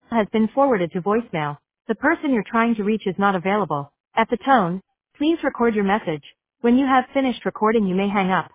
has been forwarded to voicemail. The person you're trying to reach is not available. At the tone, please record your message. When you have finished recording, you may hang up.